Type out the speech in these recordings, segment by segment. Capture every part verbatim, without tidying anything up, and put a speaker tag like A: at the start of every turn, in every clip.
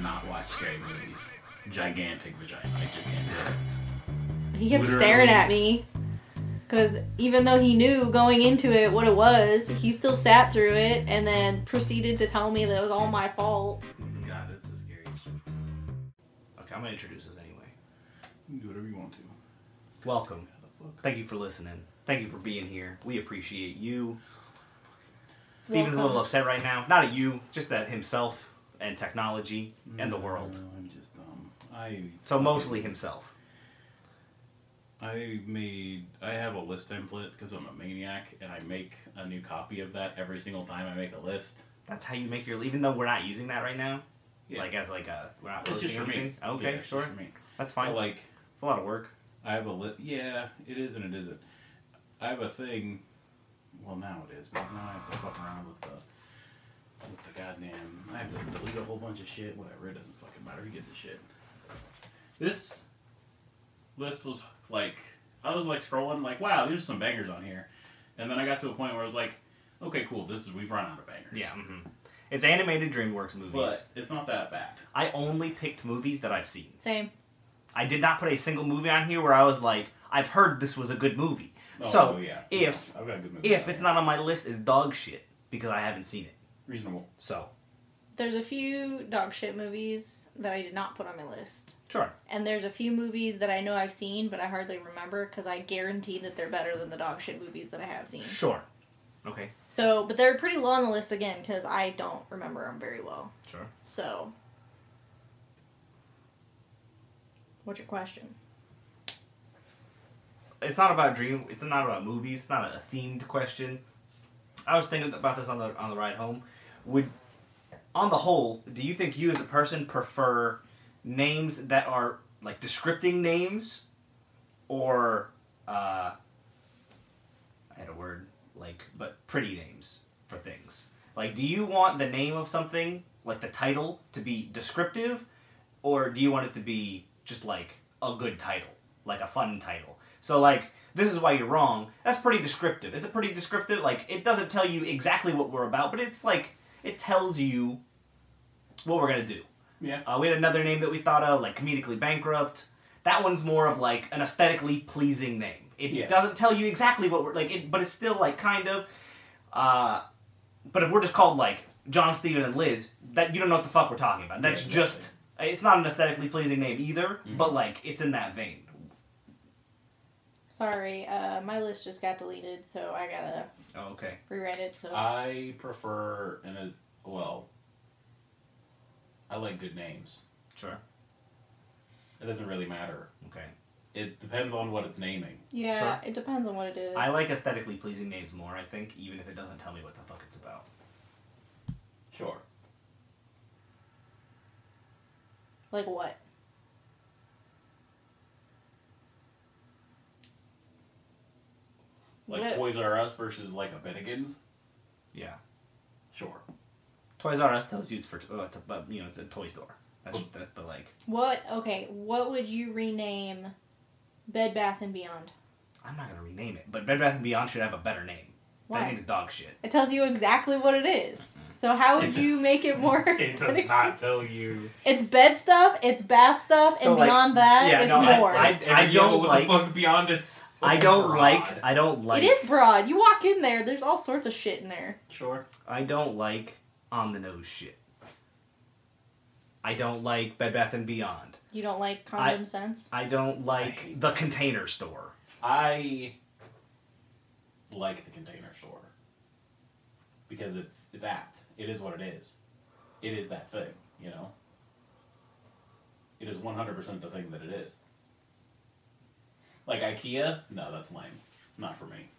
A: cannot watch scary movies. Gigantic vagina. I just can't do it.
B: He kept
A: Literally.
B: staring at me. Because even though he knew going into it what it was, he still sat through it and then proceeded to tell me that it was all my fault.
A: God, it's the scariest shit.
C: Okay, I'm going to introduce us anyway.
A: You can do whatever you want to.
C: Welcome. Thank you for listening. Thank you for being here. We appreciate you. Steven's a little upset right now. Not at you, just at himself and technology and the world.
A: No, I'm just dumb. I
C: So mostly himself.
A: I made. I have a list template because I'm a maniac, and I make a new copy of that every single time I make a list.
C: That's how you make your... Even though we're not using that right now?
A: Yeah.
C: Like as like a... We're not
A: It's just
C: posting
A: for me.
C: anything? Okay,
A: Yeah, it's
C: sure.
A: just for me.
C: That's fine.
A: But, like,
C: it's a lot of work.
A: I have a list. Yeah, it is and it isn't. I have a thing. Well, now it is, but now I have to fuck around with the with the goddamn. I have to delete a whole bunch of shit. Whatever, it doesn't fucking matter. Who gives a shit? This list was like, I was like scrolling, like, wow, there's some bangers on here, and then I got to a point where I was like, okay, cool. This is we've run out of bangers.
C: Yeah. Mm-hmm. It's animated DreamWorks movies.
A: But it's not that bad.
C: I only picked movies that I've seen.
B: Same.
C: I did not put a single movie on here where I was like, I've heard this was a good movie.
A: Oh,
C: so,
A: yeah.
C: if
A: I've got good movies
C: if
A: out
C: it's
A: there.
C: not on my list, it's dog shit because I haven't seen it.
A: Reasonable.
C: So,
B: There's a few dog shit movies that I did not put on my list.
C: sure.
B: And there's a few movies that I know I've seen, but I hardly remember because I guarantee that they're better than the dog shit movies that I have seen.
C: Sure. Okay.
B: So, but they're pretty low on the list again because I don't remember them very well.
C: Sure.
B: So, what's your question?
C: It's not about dream. It's not about movies. It's not a themed question. I was thinking about this on the on the ride home. Would, on the whole, do you think you as a person prefer names that are like descripting names, or uh, I had a word like but pretty names for things? Like, do you want the name of something, like the title, to be descriptive, or do you want it to be just like a good title, like a fun title? So, like, this is why you're wrong. That's pretty descriptive. It's a pretty descriptive, like, it doesn't tell you exactly what we're about, but it's like, it tells you what we're going to do.
A: Yeah.
C: Uh, we had another name that we thought of, like Comedically Bankrupt. That one's more of, like, an aesthetically pleasing name. It
A: Yeah.
C: doesn't tell you exactly what we're, like, it, but it's still, like, kind of. Uh, but if we're just called, like, John, Steven, and Liz, that you don't know what the fuck we're talking about. That's
A: Yeah, exactly.
C: just, it's not an aesthetically pleasing name either,
A: Mhm.
C: but, like, it's in that vein.
B: Sorry, uh, my list just got deleted, so I gotta
C: Oh, okay.
B: rewrite it. So
A: I prefer, in a, well, I like good names.
C: Sure.
A: It doesn't really matter.
C: Okay.
A: It depends on what it's naming.
B: yeah,
C: Sure.
B: it depends on what it is.
C: I like aesthetically pleasing names more, I think, even if it doesn't tell me what the fuck it's about.
A: Sure.
B: Like what?
A: Like
B: What?
A: Toys R Us versus like a Bennigan's.
C: Yeah.
A: Sure.
C: Toys R Us tells you it's for, uh, to, but, you know, it's a toy store. That's, that's the, like,
B: What? Okay, what would you rename Bed Bath and Beyond?
C: I'm not going to rename it, but Bed Bath and Beyond should have a better name.
B: Why?
C: That name's dog shit.
B: It tells you exactly what it is. So how would you make it more?
A: It does
B: aesthetic?
A: not tell you.
B: It's bed stuff. It's bath stuff,
C: So,
B: and
C: like,
B: beyond that,
C: yeah,
B: it's
C: no, I-
B: more.
C: I-
A: And you
C: don't
A: know what
C: like-
A: the fuck Beyond is.
C: I don't
A: broad.
C: like, I don't like,
B: it is broad. You walk in there, there's all sorts of shit in there.
A: Sure.
C: I don't like on-the-nose shit. I don't like Bed Bath and Beyond.
B: You don't like condom sense?
C: I don't like
A: hate
C: the Container Store.
A: I like the Container Store because it's it's apt. It is what it is. It is that thing, you know. It is one hundred percent the thing that it is. Like IKEA, no, that's lame. Not for me.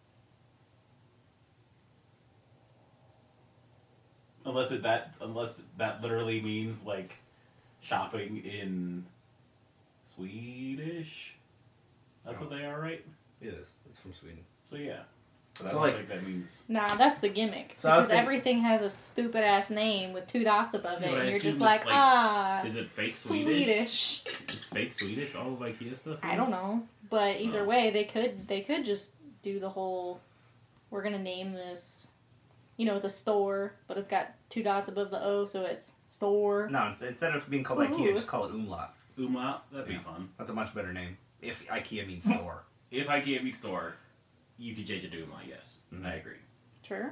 A: Unless it that unless that literally means like shopping in Swedish. That's
C: Oh.
A: what they are, right?
C: It is. It's from Sweden.
A: So yeah. But I
C: So,
A: don't
C: like-
A: think that means
B: Nah, that's the gimmick.
C: So I was
B: because
C: thinking-
B: everything has a stupid ass name with two dots above
A: Yeah,
B: it,
A: but I
B: and you're just
A: assume
B: like,
A: it's like-
B: ah,
A: is it fake Swedish?
B: Swedish.
A: It's fake Swedish, all of IKEA stuff?
B: I
A: is?
B: don't know, but either
A: Oh.
B: way, they could they could just do the whole. We're gonna name this you know, it's a store, but it's got two dots above the O, so it's store.
C: No, instead of being called
B: Ooh.
C: IKEA, just call it Umlaut.
A: Umlaut, that'd be
C: Yeah.
A: fun.
C: That's a much better name. If IKEA means store.
A: If IKEA meets store, you could change it to Umlaut, yes.
C: Mhm.
A: I agree.
B: Sure.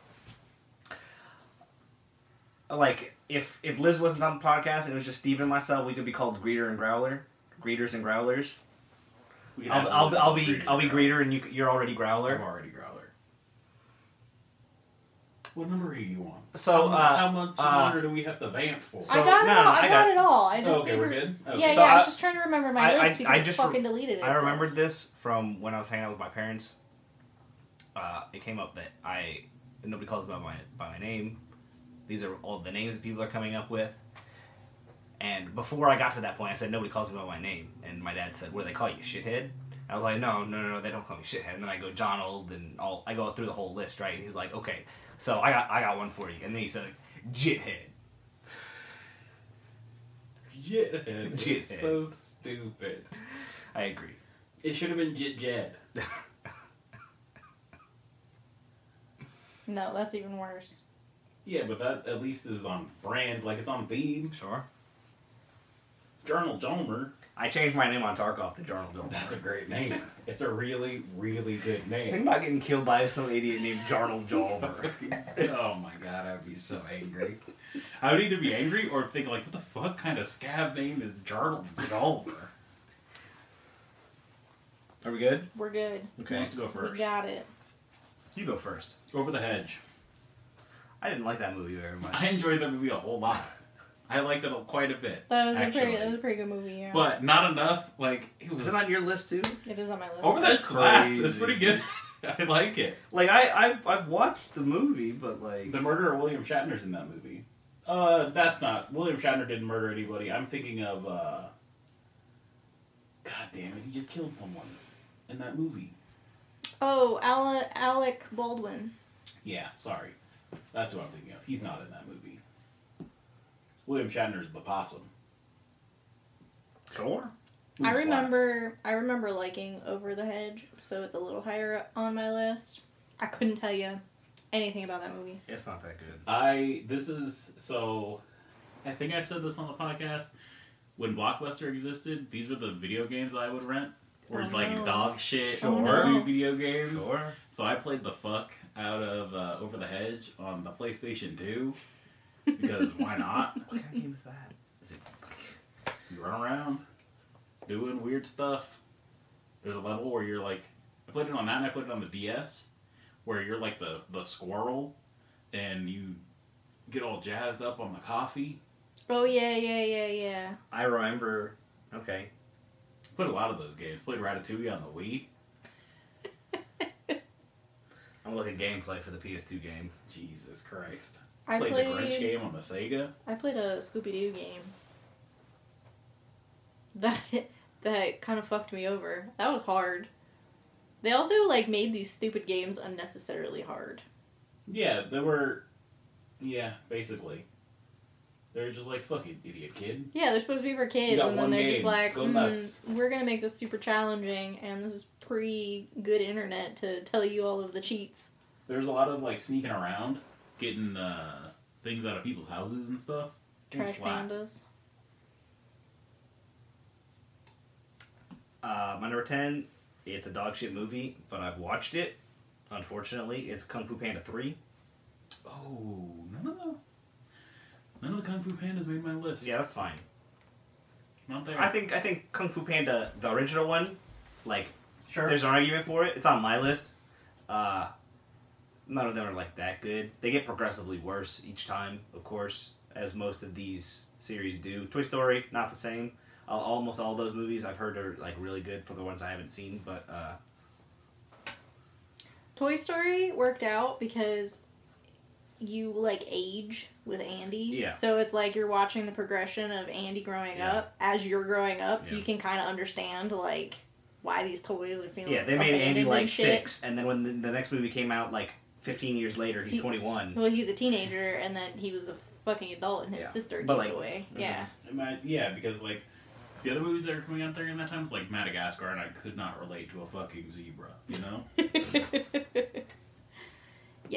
C: Like, if if Liz wasn't on the podcast and it was just Steve and myself, we could be called Greeter and Growler. Greeters and Growlers.
A: We could
C: I'll,
A: absolutely
C: I'll, I'll
A: call
C: be
A: Greeter
C: I'll be
A: and Growler.
C: Greeter and you, you're already Growler.
A: I'm already Growler. What number are you on?
C: So,
A: how,
C: uh,
A: how much
C: uh,
A: longer do we have to vamp for?
C: So-
B: I got it
C: no,
B: all.
C: no,
B: I,
C: I
B: got,
C: got-
B: it all. I just
A: okay,
B: need
A: we're
B: to...
A: good. Okay.
B: Yeah,
C: So
B: yeah. I was
C: I-
B: just trying to remember my
C: I-
B: list
C: I-
B: because
C: I
B: it
C: just
B: fucking
C: re-
B: deleted it.
C: I
B: so-
C: remembered this from when I was hanging out with my parents. Uh, it came up that I nobody calls me by my by my name. These are all the names that people are coming up with. And before I got to that point, I said nobody calls me by my name. And my dad said, "What do they call you, shithead?" I was like, "No, no, no, no, they don't call me shithead." And then I go John Old, and all I go through the whole list, right? And he's like, "Okay, so I got I got one for you." And then he said, "Jithead."
A: Jithead. It's
C: Jithead.
A: so stupid.
C: I agree.
A: It should have been Jit Jed.
B: No, that's even worse.
A: Yeah, but that at least is on brand, like it's on theme.
C: Sure.
A: Journal Jomer.
C: I changed my name on Tarkov to Journal Joe.
A: That's a great name. It's a really, really good
C: Think
A: name.
C: about getting killed by some idiot named Jarnal Jolmer.
A: Oh my god, I'd be so angry. I would either be angry or think like, what the fuck kind of scab name is Journal Jomer?
C: Are we good?
B: We're good.
A: Who wants to go
B: We
A: first?
B: got it.
C: You go first.
A: Over the Hedge.
C: I didn't like that movie very much.
A: I enjoyed that movie a whole lot. I liked it quite a bit.
B: That was a
A: actually.
B: pretty. That was a pretty good movie. Yeah.
A: But not enough. Like it was.
C: Is it on your list too?
B: It is on my list.
A: Over the Hedge
C: That's
A: slaps.
C: crazy.
A: It's pretty good. I like it.
C: Like I, I've, I've watched the movie, but like
A: The murder of William Shatner's in that movie. Uh, that's not. William Shatner didn't murder anybody. I'm thinking of, uh... God damn it, he just killed someone in that movie.
B: Oh, Ale- Alec Baldwin.
A: Yeah, sorry. That's who I'm thinking of. He's not in that movie. William Shatner's the possum.
C: sure.
A: Who
B: I
A: slaps.
B: remember. I remember liking Over the Hedge, so it's a little higher on my list. I couldn't tell you anything about that movie.
C: It's not that good.
A: I... This is... So... I think I've said this on the podcast. When Blockbuster existed, these were the video games I would rent. Were
B: Oh,
A: like
B: no.
A: dog shit
C: Sure.
A: movie video games.
C: Sure.
A: So I played the fuck out of uh, Over the Hedge on the PlayStation two because why not?
C: What kind of game is that? Is it?
A: You run around doing weird stuff. There's a level where you're like, I played it on that and I played it on the D S, where you're like the the squirrel, and you get all jazzed up on the coffee.
B: Oh yeah, yeah, yeah, yeah.
C: I remember. Okay.
A: Played a lot of those games. Played Ratatouille on the Wii.
C: I'm looking gameplay for the P S two game.
A: Jesus Christ.
B: I
A: played,
B: played.
A: the Grinch game on the Sega.
B: I played a Scooby Doo game. That that kind of fucked me over. That was hard. They also like made these stupid games unnecessarily hard.
A: Yeah, they were. Yeah, basically. They're just like, fuck it, idiot kid.
B: Yeah, they're supposed to be for kids,
A: got
B: and then
A: one
B: they're just
A: game.
B: like,
A: Go
B: mm,
A: nuts."
B: "We're gonna make this super challenging," and this is pre good internet to tell you all of the cheats.
A: There's a lot of like sneaking around, getting uh, things out of people's houses and stuff. Game
B: Trash
A: slapped.
B: pandas.
C: Uh, my number ten. It's a dog shit movie, but I've watched it. Unfortunately, it's Kung Fu Panda three.
A: Oh, none of the none of the Kung Fu Pandas made my list.
C: Yeah, that's fine.
A: Not there.
C: I think I think Kung Fu Panda, the original one, like
A: sure.
C: there's an argument for it. It's on my list. Uh, none of them are like that good. They get progressively worse each time, of course, as most of these series do. Toy Story, not the same. Uh, almost all those movies I've heard are like really good for the ones I haven't seen, but uh,
B: Toy Story worked out because you like age with Andy.
C: Yeah.
B: So it's like you're watching the progression of Andy growing
C: Yeah.
B: up as you're growing up, so
C: Yeah.
B: you can kind of understand like why these toys are feeling.
C: yeah, they made Andy
B: abandoned
C: like
B: and shit.
C: six, and then when the, the next movie came out, like fifteen years later, he's
B: He-
C: twenty-one.
B: Well, he's a teenager, and then he was a fucking adult, and his
C: Yeah.
B: sister
C: But,
B: gave
C: like-
B: it away.
C: mhm.
B: Yeah.
A: Am I- yeah, because like the other movies that were coming out during that time was like Madagascar, and I could not relate to a fucking zebra. You know.
B: yeah.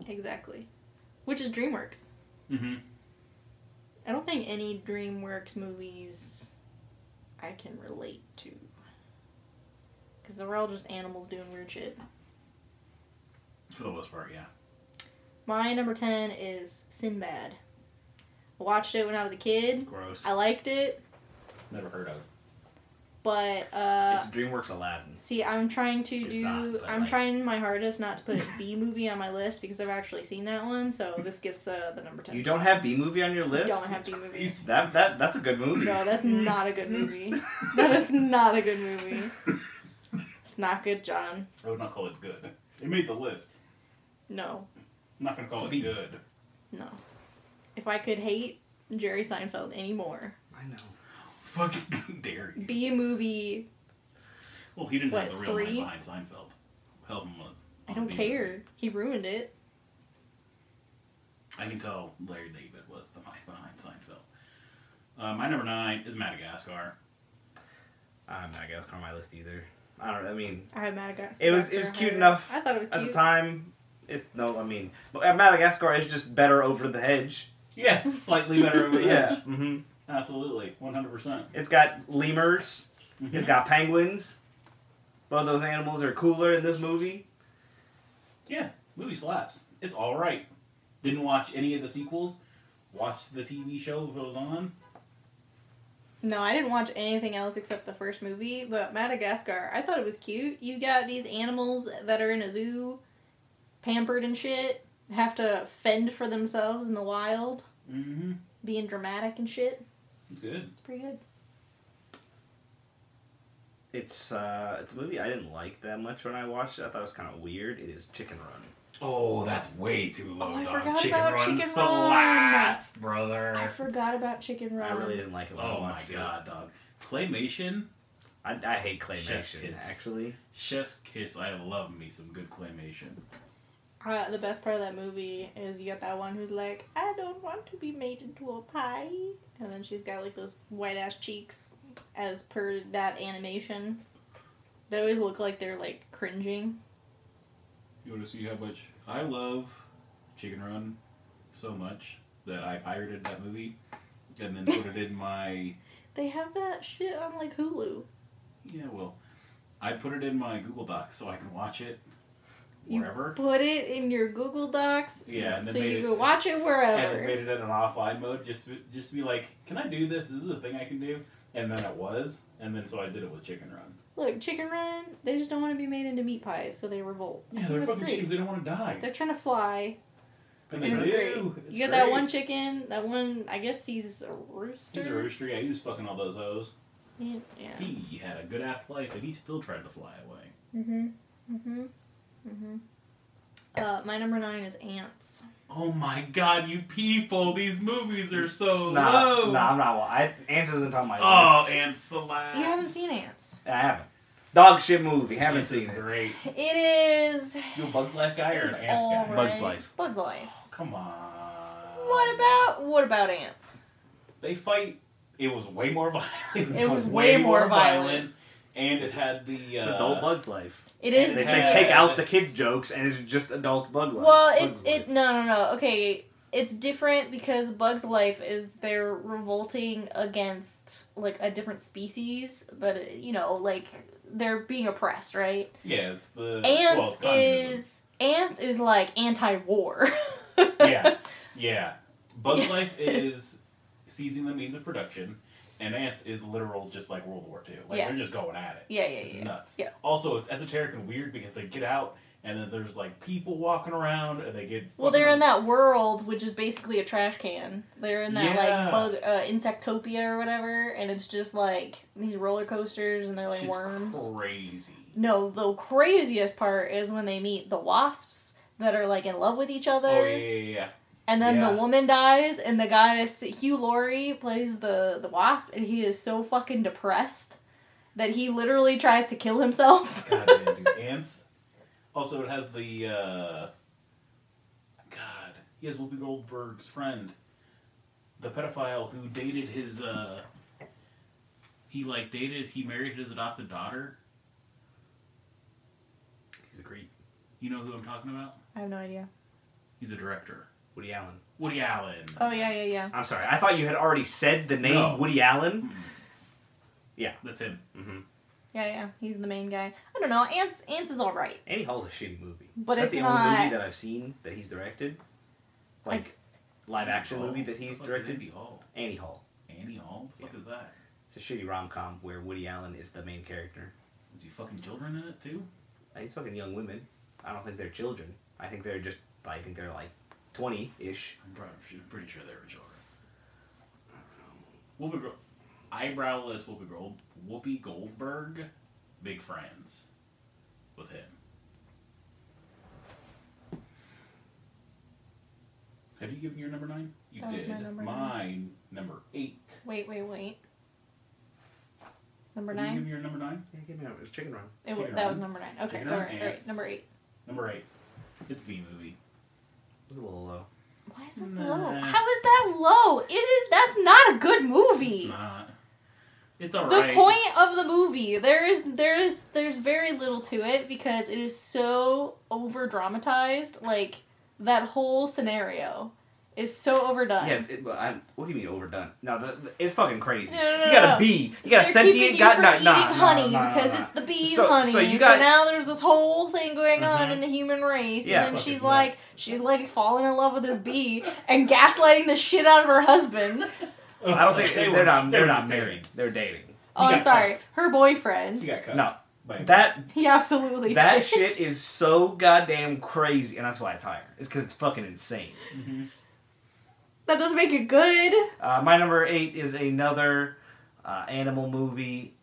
B: Exactly. Which is DreamWorks.
A: Mm-hmm.
B: I don't think any DreamWorks movies I can relate to. Because they're all just animals doing weird shit.
A: For the most part, yeah.
B: My number ten is Sinbad. I watched it when I was a kid.
C: Gross.
B: I liked it,
A: Never heard of.
B: but uh,
C: it's DreamWorks Aladdin.
B: see, I'm trying to
C: It's
B: do.
C: not, but,
B: I'm
C: like-
B: trying my hardest not to put B movie on my list because I've actually seen that one. So this gets uh, the number ten.
C: You don't have B movie on your list?
B: Don't have B movie.
C: That that that's a good movie.
B: No, that's not a good movie. That is not a good movie. It's not good, John.
A: I would not call it good. It made the list.
B: No,
A: I'm not gonna call it
C: Be-
A: good.
B: no. If I could hate Jerry Seinfeld anymore,
C: I know.
A: Fucking dare you.
B: B movie.
A: Well, he didn't
B: What,
A: have the real
B: three?
A: mind behind Seinfeld. Help him with.
B: I don't care. He ruined it.
A: I can tell Larry David was the mind behind Seinfeld. Uh, my number nine is Madagascar.
C: I don't have Madagascar on my list either. I don't. I mean,
B: I had Madagascar.
C: it was it was cute
B: higher.
C: enough.
B: I thought it was
C: at
B: cute.
C: the time. It's no. I mean, but Madagascar is just better over the hedge.
A: Yeah, slightly better over the
C: Yeah.
A: edge.
C: Mm-hmm.
A: Absolutely, one hundred percent.
C: It's got lemurs. It's got penguins. Both those animals are cooler in this movie.
A: Yeah, movie slaps. It's all right. Didn't watch any of the sequels. Watched the T V show if it was on.
B: No, I didn't watch anything else except the first movie, but Madagascar, I thought it was cute. You got these animals that are in a zoo, pampered and shit, have to fend for themselves in the wild,
A: Mm-hmm.
B: being dramatic and shit.
A: Good.
B: It's pretty good.
C: It's uh, it's a movie I didn't like that much when I watched it. I thought it was kind of weird. It is Chicken Run.
A: Oh, that's way too low,
B: Oh, I
A: dog.
B: forgot
A: Chicken
B: about
A: Run
B: Chicken
A: slaps, brother.
B: I forgot about Chicken Run.
C: I really didn't like it when I
A: Oh my
C: watched
A: god, dog. Claymation,
C: it. I, I hate
A: Chef's
C: claymation,
A: kiss.
C: actually.
A: chef's kiss. I love me some good claymation.
B: Uh, the best part of that movie is you got that one who's like, I don't want to be made into a pie. And then she's got like those white ass cheeks as per that animation. They always look like they're like cringing.
A: You want to see how much I love Chicken Run so much that I pirated that movie and then put it in my...
B: They have that shit on like Hulu.
A: Yeah, well, I put it in my Google Docs so I can watch it
B: You
A: wherever.
B: put it in your Google Docs
A: Yeah, and then
B: so
A: made
B: you
A: it-
B: can watch it
A: And
B: wherever.
A: then made it in an offline mode just to, just to be like, can I do this? Is this a thing I can do? And then it was, and then so I did it with Chicken Run.
B: Look, Chicken Run, they just don't want to be made into meat pies, so they revolt. I
A: Yeah,
B: think
A: they're
B: that's
A: fucking
B: great.
A: chickens. They don't want to die.
B: They're trying to fly.
A: And
B: And
A: they
B: it's
A: do.
B: great.
A: It's
B: You got that
A: great.
B: one chicken, that one, I guess he's a rooster.
A: He's a rooster. Yeah, he was fucking all those hoes.
B: Yeah. yeah.
A: He had a good ass life, and he still tried to fly away.
B: Mm-hmm. Mm-hmm. Mm-hmm. Uh, my number nine is Ants.
A: Oh my god, you people! These movies are so
C: Nah,
A: low.
C: nah, I'm not. I, Ants isn't on my
A: Oh,
C: list.
A: and slaps.
B: You haven't seen Ants.
C: I haven't. Dog shit movie. Haven't
A: This
C: seen
A: is
C: it.
A: great.
B: It is.
A: You a Bugs Life guy or
B: it's
A: an Ants guy?
B: all
C: Bugs
B: right.
C: Life.
B: Bugs Life.
A: Oh, come on.
B: What about what about Ants?
A: They fight. It was way more violent.
B: It was way more violent.
A: and it had the uh,
C: It's adult Bugs Life.
B: It is.
C: They,
A: And
C: they
A: it
C: take
A: had-
C: out the kids' jokes and it's just adult Bug Life.
B: Well,
C: Bugs
B: it's
C: Life.
B: it. No, no, no. Okay, it's different because Bugs Life is they're revolting against like a different species that you know like they're being oppressed, right?
A: Yeah, it's the
B: Ants
A: well, communism.
B: is Ants is like anti-war.
A: Yeah, yeah. Bugs Life is seizing the means of production, and Ants is literal, just like World War Two. Like
B: Yeah.
A: they're just going at it.
B: Yeah, yeah,
A: It's
B: yeah.
A: nuts.
B: Yeah.
A: Also, it's esoteric and weird because they get out, and then there's like people walking around, and they get.
B: Well, they're in
A: fucking-
B: that world, which is basically a trash can. They're in that
A: Yeah.
B: like bug uh, insectopia or whatever, and it's just like these roller coasters, and they're like
A: Shit's
B: worms.
A: Crazy.
B: No, the craziest part is when they meet the wasps that are like in love with each other,
A: Oh yeah, yeah, yeah.
B: and then
A: yeah.
B: the woman dies, and the guy is Hugh Laurie plays the the wasp, and he is so fucking depressed that he literally tries to kill himself.
A: God damn, dude. Ants. Also, it has the. Uh... God, he has Whoopi Goldberg's friend, the pedophile who dated his. Uh... He like dated. He married his adopted daughter.
C: He's a creep.
A: You know who I'm talking about?
B: I have no idea.
A: He's a director.
C: Woody Allen.
A: Woody Allen.
B: Oh yeah, yeah, yeah.
C: I'm sorry. I thought you had already said the name
A: No.
C: Woody Allen.
A: Mm.
C: Yeah.
A: That's him.
C: Mm-hmm.
B: Yeah, yeah. He's the main guy. I don't know. Ants, Ants is all right,
C: Annie Hall's a shitty movie.
B: but
C: That's
B: it's
C: the
B: not.
C: only movie that I've seen that he's directed. Like, live action
A: Annie
C: movie
A: Hall?
C: that he's
A: Fuck is
C: directed.
A: Annie Hall.
C: Annie Hall.
A: Annie Hall? What the fuck is that?
C: It's a shitty rom com where Woody Allen is the main character.
A: Is he fucking children in it too?
C: He's fucking young women. I don't think they're children. I think they're just. I think they're like twenty-ish.
A: I'm probably, I'm pretty sure they were children. Whoopi Gold, eyebrowless Whoopi Gold, Whoopi Goldberg, big friends with him. Have you given your number nine? You
B: That was
A: did.
B: my number nine.
A: Mine number eight.
B: Wait, wait, wait. Number
A: Have you
B: nine.
A: given your number nine?
C: Yeah, give me a It was Chicken Run.
B: It, wa-
A: Chicken
B: that
A: Run.
B: was number nine. Okay,
A: Chicken
B: all
A: Run,
B: right, all right.
A: Ants.
B: Number eight.
A: Number eight. It's a B movie.
C: It was a little low.
B: Why is that
A: Nah.
B: low? How is that low? It is. That's not a good
A: It's
B: movie.
A: not. It's
B: The
A: alright.
B: point of the movie, there is there is there's very little to it because it is so over dramatized. Like that whole scenario is so overdone.
C: Yes, it, but I, what do you mean overdone? No, the, the, it's fucking crazy.
B: No, no, no,
C: you got
B: no.
C: a bee. You got a
B: They're
C: sentient
B: keeping you
C: god.
B: from
C: No,
B: eating
C: no, no,
B: honey
C: no, no,
B: because
C: no.
B: it's the bee
C: So-
B: honey.
C: so
B: So,
C: you got-
B: now there's this whole thing going on
C: Mhm.
B: in the human race,
C: Yeah.
B: and then
A: Fucking
B: she's like,
A: nuts.
B: she's like falling in love with this bee and gaslighting the shit out of her husband.
C: I don't think
A: They
C: they're
A: were-
C: not.
A: they
C: They're
A: were
C: not
A: just
C: married. They're dating.
B: Oh,
A: You
B: I'm
A: got
B: sorry, her boyfriend.
A: You got cut.
C: No,
A: By-
C: that
B: He absolutely
C: that
B: did.
C: shit is so goddamn crazy, and that's why it's higher. It's because it's fucking insane.
A: Mhm.
B: That doesn't make it good.
C: Uh, my number eight is another uh, animal movie.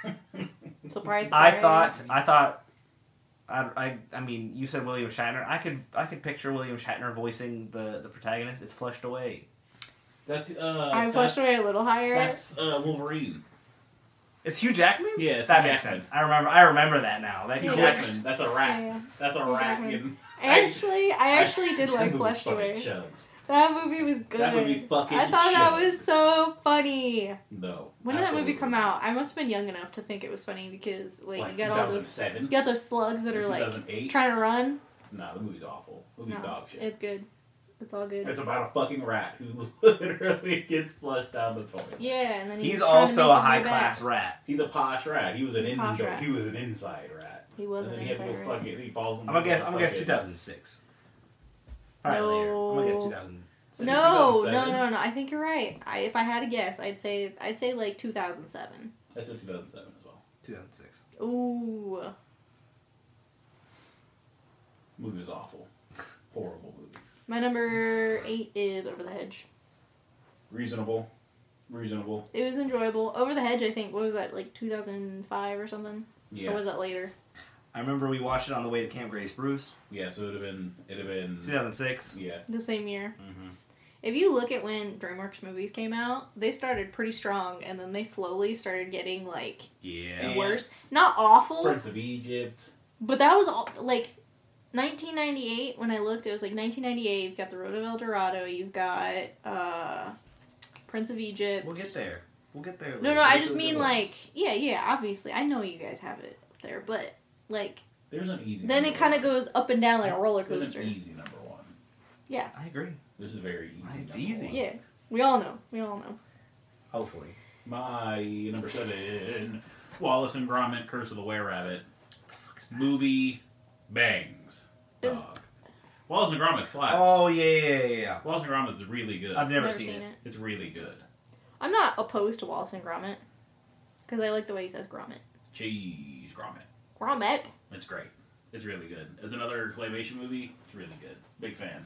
B: Surprise!
C: I
B: surprise.
C: thought. I thought. I, I, I mean, you said William Shatner. I could I could picture William Shatner voicing the, the protagonist. It's Flushed Away.
A: That's uh.
B: I flushed
A: that's-
B: away a little higher.
A: That's uh, Wolverine.
C: It's Hugh Jackman.
A: Yeah, it's
C: that
A: Hugh
C: makes
A: Jackman.
C: sense. I remember. I remember that now. That
B: Hugh
A: Hugh
C: clicked.
A: Jackman. That's a rat.
B: Yeah.
A: That's a
B: Hugh
A: rat.
B: Jackman.
A: Getting,
B: Actually, I actually did
A: that
B: like
A: movie
B: Flushed
A: fucking
B: Away.
A: Chugs.
B: That movie was good.
A: That movie fucking
B: I thought that
A: shows.
B: was so funny.
A: No.
B: When did that movie
A: absolutely
B: come
A: not.
B: out? I must have been young enough to think it was funny because like,
A: Like
B: you got all those,
A: two thousand seven.
B: you got those slugs that are like
A: two thousand eight.
B: trying to run.
A: No, the movie's awful. The movie's
B: No,
A: dog shit.
B: it's good. It's all good.
A: It's about a fucking rat who literally gets flushed down the toilet.
B: Yeah, and then he's,
C: He's
B: trying to
C: also
B: make
C: a
B: his way
C: high
B: back.
C: class rat.
A: He's a posh rat. He was an
B: He's a
A: in,
B: posh rat.
A: he was an inside rat.
B: He was
A: and
B: an
A: then he had to
B: inside
A: go
B: rat.
A: fucking. He falls in.
C: I'm gonna guess.
A: the
C: I'm gonna guess
A: fucking-
C: two thousand six. All right, later. I'm gonna guess two thousand.
A: Is it
B: No, no,
A: two thousand seven?
B: no, no. I think you're right. I, if I had to guess, I'd say I'd say like two thousand seven.
A: I said two thousand seven as well.
C: two thousand six.
B: Ooh.
A: Movie was awful. Horrible movie.
B: My number eight is Over the Hedge.
A: Reasonable. Reasonable.
B: It was enjoyable. Over the Hedge, I think, what was that, like two thousand five or something?
A: Yeah.
B: Or was that later?
C: I remember we watched it on the way to Camp Grace Bruce.
A: Yeah. So it'd have been. It'd have been.
C: two thousand six.
A: Yeah.
B: The same year.
A: Mm-hmm.
B: If you look at when DreamWorks movies came out, they started pretty strong, and then they slowly started getting, like,
C: Yeah.
A: And
B: worse. Not awful,
A: Prince of Egypt.
B: but that was, all like, nineteen ninety-eight, when I looked, it was, like, nineteen ninety-eight, you've got The Road of El Dorado, you've got, uh, Prince of Egypt.
C: We'll get there. We'll get there.
B: No,
C: later.
B: no, I
C: Let's
B: just
C: do the
B: mean,
C: good ones.
B: like, yeah, yeah, obviously. I know you guys have it up there, but, like,
A: There's an easy.
B: then it
A: number
B: kind of
A: one.
B: goes up and down like a roller
A: There's
B: coaster.
A: an easy number one.
C: I agree.
A: There's a very easy.
C: It's
A: number
C: easy.
A: one.
B: Yeah, we all know. We all know.
C: Hopefully.
A: My number seven, Wallace and Gromit: Curse of the Were Rabbit. Movie bangs.
B: Is-
A: Dog. Wallace and Gromit slaps.
C: Oh yeah, yeah, yeah, yeah.
A: Wallace and Gromit is really good.
C: I've never,
B: Never
C: seen,
B: seen
C: it.
B: it.
A: It's really good.
B: I'm not opposed to Wallace and Gromit because I like the way he says Gromit.
A: Cheese Gromit.
B: Gromit.
A: It's great. It's really good. It's another claymation movie. It's really good. Big fan.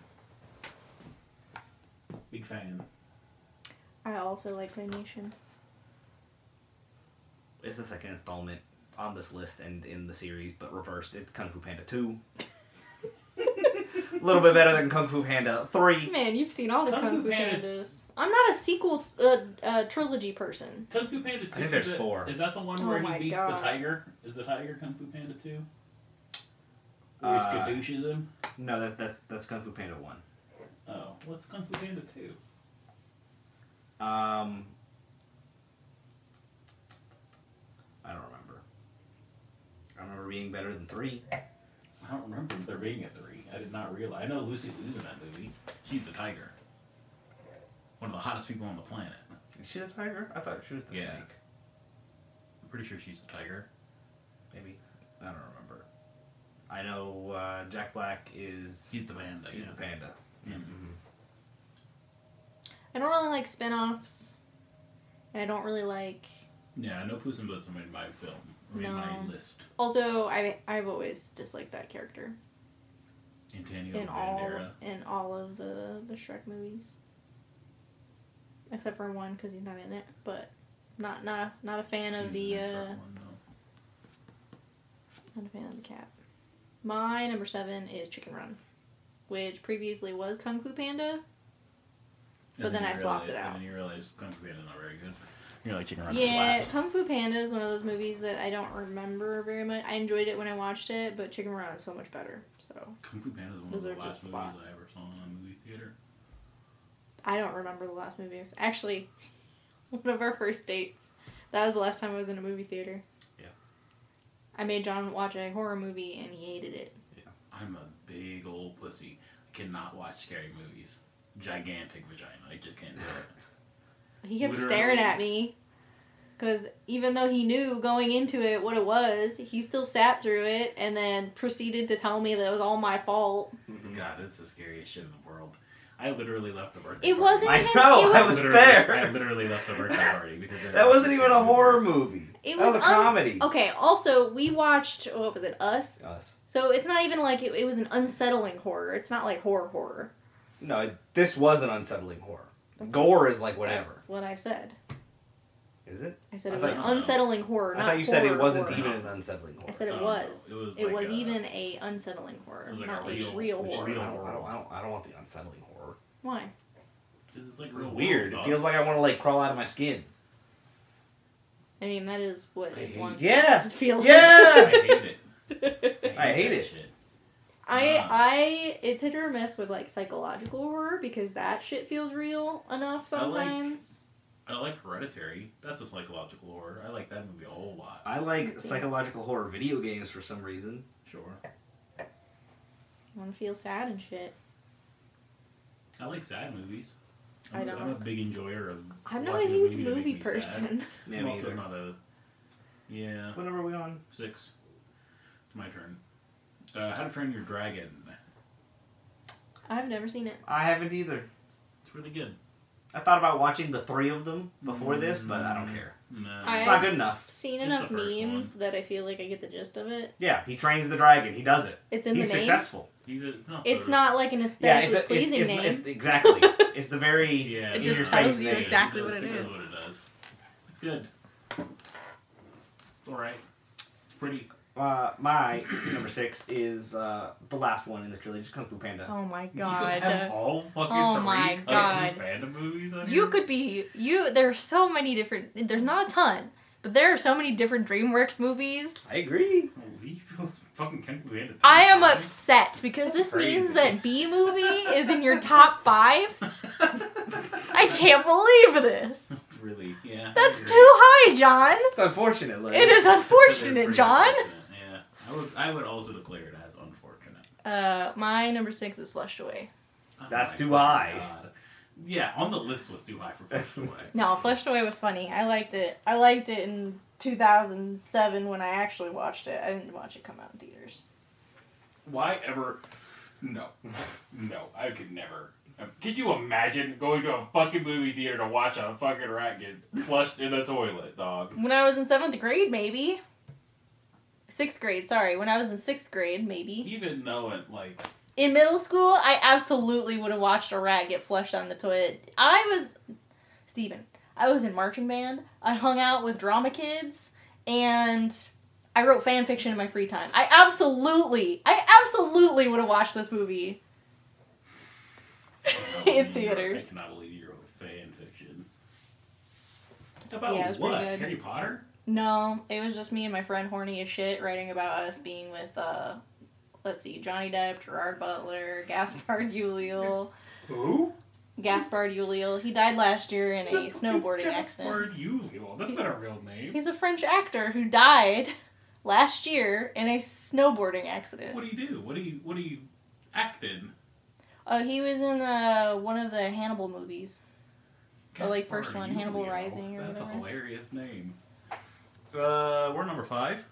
A: Big fan.
B: I also like claymation.
C: It's the second installment on this list and in the series, but reversed. It's Kung Fu Panda two. A little bit better than Kung Fu Panda three.
B: Man, you've seen all the
A: Kung
B: Kung,
A: Fu
B: Fu
A: Panda-
B: Pandas. I'm not a sequel uh, uh, trilogy person.
A: Kung Fu Panda two.
C: I think there's
A: is it-
C: four.
A: Is that the one
B: Oh
A: where
B: my
A: he beats
B: God.
A: the tiger? Is the tiger Kung Fu Panda two? Where he
C: Uh,
A: skadooshes him?
C: No, that, that's that's Kung Fu Panda one.
A: Oh, what's Kung Fu Panda two?
C: Um, I don't remember. I remember being better than three.
A: I don't remember there being a three. I did not realize. I know Lucy Liu's in that movie. She's the tiger. One of the hottest people on the planet.
C: Is she the tiger? I thought she was the
A: Yeah.
C: snake.
A: I'm pretty sure she's the tiger.
C: Maybe.
A: I don't remember.
C: I know uh, Jack Black is...
A: He's the panda.
C: He's
A: yeah.
C: the panda.
A: Yeah.
C: Mm-hmm.
B: I don't really like spin-offs. And I don't really like...
A: Yeah, no Puss in Boots are in my film. Or in my
B: No.
A: list.
B: Also, I, I've always disliked that character.
A: Antonio
B: In all,
A: Banderas.
B: in all of the, the Shrek movies. Except for one, because he's not in it. But not not not a fan of
A: He's
B: the...
A: in the
B: Uh,
A: Shrek one, though.
B: not a fan of the cat. My number seven is Chicken Run. Which previously was Kung Fu Panda. But
A: And
B: then
A: you
B: I swapped
A: realize-
B: it out.
A: And then you realize Kung Fu Panda's not very good. You're like Chicken Run
B: Yeah,
A: slaps.
B: Kung Fu Panda is one of those movies that I don't remember very much. I enjoyed it when I watched it, but Chicken Run is so much better. So
A: Kung Fu Panda is one
B: Those
A: of
B: are
A: the last
B: just
A: movies
B: spots.
A: I ever saw in a movie theater.
B: I don't remember the last movies. Actually, one of our first dates. That was the last time I was in a movie theater.
C: Yeah.
B: I made John watch a horror movie and he hated it.
A: I'm a big old pussy. I cannot watch scary movies. Gigantic vagina. I just can't do it.
B: He kept
A: Literally.
B: staring at me. Because even though he knew going into it what it was, he still sat through it and then proceeded to tell me that it was all my fault.
A: God, it's the scariest shit in the world. I literally left the birthday
B: It
A: party.
B: wasn't
C: I
B: even.
C: know,
B: it
C: I
B: was,
C: was
A: literally,
C: there.
A: I literally left the birthday party because
C: That wasn't even a horror
A: movie.
C: movie.
B: it
C: that was, a
B: uns-
C: comedy.
B: Okay, also, we watched, what was it, Us?
C: Us.
B: So it's not even like it, it was an unsettling horror. It's not like horror horror.
C: No, it, this was an unsettling horror. Gore is like whatever.
B: That's what I said.
C: Is it?
B: I said
C: I
B: it was
C: thought
B: an
A: you-
B: unsettling horror,
C: I
B: not
C: thought you said it
B: horror
C: wasn't
B: horror.
C: even an unsettling horror.
B: I said it
A: Oh,
B: was.
A: no, it was
B: It
A: like
B: was
A: a-
B: even a unsettling horror,
A: It was like
B: not
A: a
B: like
A: real-
B: real
A: which
B: horror.
A: real
C: I don't,
A: horror.
C: I, don't, I, don't, I don't want the unsettling horror.
B: Why?
A: This is like
C: It's
A: real
C: weird.
A: world,
C: It feels
A: dog.
C: like I want to like crawl out of my skin.
B: I mean, that is what
A: I
B: it
A: hate-
B: wants
C: Yeah.
B: to feel
C: Yeah.
A: I hate it.
B: like.
C: I hate
A: that
C: it.
A: Shit.
B: I
A: Uh.
B: I it's hit or miss with like psychological horror because that shit feels real enough
A: I like-
B: sometimes.
A: I like Hereditary. That's a psychological horror. I like that movie a whole lot.
C: I like
B: Yeah.
C: psychological horror video games for some reason.
A: Sure.
B: I want to feel sad and shit.
A: I like sad movies.
B: I
A: I'm,
B: don't.
A: I'm a big enjoyer of.
B: I'm not a
A: watching
B: huge
A: movie to make
B: movie
A: me sad.
B: person.
C: Yeah,
A: I'm
C: me
A: also
C: either.
A: not a. Yeah,
C: What number are we on?
A: six. It's my turn. Uh, How to Train Your Dragon.
B: I've never seen it.
C: I haven't either.
A: It's really good.
C: I thought about watching the three of them before this, but I don't care.
A: No.
B: I-
C: It's not good enough.
B: I've seen
A: Just
B: enough
A: the first
B: memes that I feel like I get the gist of it.
C: Yeah, he trains the dragon. He does it.
B: It's in
C: He's
B: the name.
C: successful.
A: You- it's not.
B: It's
A: photos.
B: not like an
C: Yeah,
B: aesthetically
C: it's, a, it's,
B: pleasing
C: it's,
B: name.
C: it's exactly. It's the very
A: Yeah,
B: It
A: in
B: just
A: your
B: tells
A: face
B: you
A: name.
B: exactly
A: It
B: what
A: does-
B: it
A: it
B: is.
A: does what it does. It's good. It's alright. It's pretty.
C: Uh, my number six is uh, the last one in the trilogy, Kung Fu Panda.
B: Oh my
A: You have
B: god.
A: all fucking
B: Oh
A: three
B: my
A: Kung Fu
B: God.
A: Panda movies on
B: You
A: here?
B: could be you there's so many different there's not a ton, but there are so many different DreamWorks movies.
C: I agree.
A: Holy fucking Kung Fu Panda.
B: I am
A: three
B: upset because this
A: Crazy.
B: means that B movie is in your top five.
A: times?
B: I can't believe this.
A: That's really, yeah. I
B: That's
A: agree.
B: too high, John.
C: It's unfortunate, Liz.
B: It is
A: That is
B: unfortunate,
A: pretty
B: John.
A: unfortunate, Yeah. I would, I would also declare it as unfortunate.
B: Uh, my number six is Flushed Away.
A: Oh
C: That's
A: my
C: too
A: fucking
C: high.
A: God. Yeah, on the list was too high for Flushed Away.
B: No, Flushed Away was funny. I liked it. I liked it in two thousand seven when I actually watched it. I didn't watch it come out in theaters.
A: Why ever? No. No, I could never. Could you imagine going to a fucking movie theater to watch a fucking rat get flushed in a toilet, dog?
B: When I was in seventh grade, maybe. Sixth grade, sorry. When I was in sixth grade, maybe.
A: Even knowing, like,
B: In middle school, I absolutely would have watched a rat get flushed down the toilet. I was... Steven, I was in marching band. I hung out with drama kids. And I wrote fan fiction in my free time. I absolutely, I absolutely would have watched this movie.
A: I cannot
B: In
A: believe you wrote-
B: theaters.
A: I cannot believe you wrote fan fiction. About
B: Yeah, it was
A: what?
B: pretty good.
A: Harry Potter?
B: No, it was just me and my friend Horny as shit writing about us being with, uh, let's see, Johnny Depp, Gerard Butler, Gaspard Ulliel.
A: Who?
B: Gaspard Ulliel. He died last year in a
A: Who the fuck is
B: snowboarding accident.
A: Gaspard Ulliel? That's not a real name.
B: He's a French actor who died last year in a snowboarding accident.
A: What do you do? What do you? What do you? acted?
B: Uh, he was in the one of the Hannibal movies. The, like,
A: Gaspar
B: first one,
A: Ulliel.
B: Hannibal Rising or
A: That's
B: whatever.
A: a hilarious name. Uh, we're number five.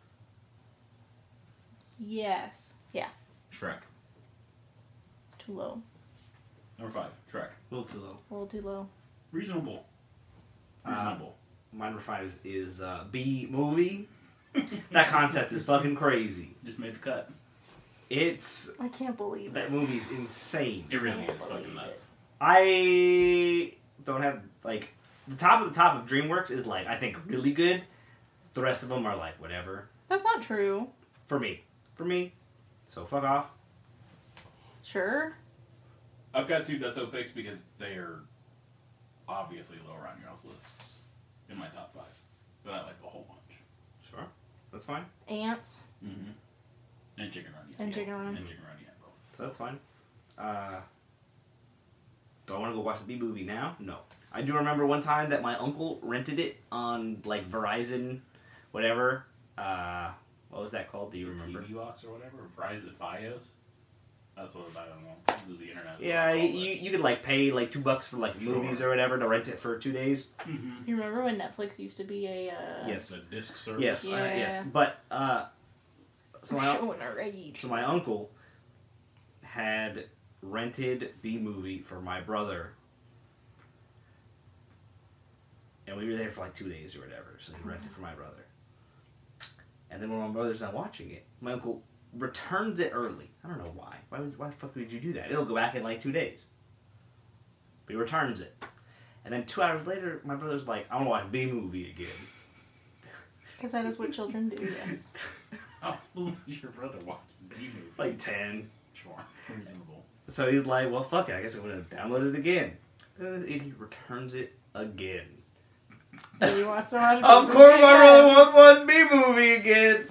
B: Yes. Yeah.
A: Shrek.
B: It's too low.
A: Number five. Shrek.
C: A little too low.
B: A little too low.
A: Reasonable.
C: Uh,
A: Reasonable.
C: My number five is, is uh, B movie. That concept is fucking crazy.
A: Just made the cut.
C: It's
B: I can't believe
C: that
B: it.
C: movie's insane.
A: It really
B: can't
A: is fucking
B: believe
A: nuts.
C: I don't have like the top of the top of DreamWorks is like I think really good. The rest of them are like whatever
B: That's not true.
C: for me. For me, so fuck off.
B: Sure.
A: I've got two Nutso picks because they are obviously lower on y'all's lists in my top five, but I like a whole bunch.
C: Sure, that's fine.
B: Ants.
A: Mm-hmm. And Chicken Run.
B: And
A: yeah.
B: Chicken Run.
A: And Chicken Run, yeah, both.
C: So that's fine. Uh, do I want to go watch the B movie now? No. I do remember one time that my uncle rented it on like Verizon, whatever. Uh, what was that called? Do you remember?
A: T V box or whatever? Verizon Fios? That's what I don't know. It was the internet.
C: Yeah, you you could like pay like two bucks for like
A: Sure.
C: movies or whatever to rent it for two days.
A: Mm-hmm.
B: You remember when Netflix used to be a uh,
C: Yes.
A: A disc service.
C: Yes, uh,
B: Yeah.
C: yes. But uh, so my
B: showing our age?
C: so my uncle had rented B movie for my brother, and we were there for like two days or whatever. So he rents it for my brother, and then when my brother's not watching it, my uncle returns it early. I don't know why. Why would why the fuck would you do that? It'll go back in like two days. But he returns it, and then two hours later, my brother's like, "I want to watch B movie again."
B: Because that is what children do. Yes.
A: Oh, your brother watching B movie.
C: Like ten.
A: Sure. Reasonable.
C: So he's like, well, fuck it. I guess I'm going to download it again. And he returns it again.
B: He wants to watch.
C: Of
B: Big
C: course,
B: Movie
C: my brother
B: again.
C: wants one B movie again.